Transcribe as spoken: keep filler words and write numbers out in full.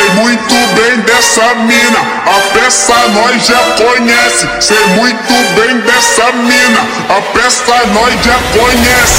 Sei muito bem dessa mina, a peça nós já conhece. Sei muito bem dessa mina, a peça nós já conhece.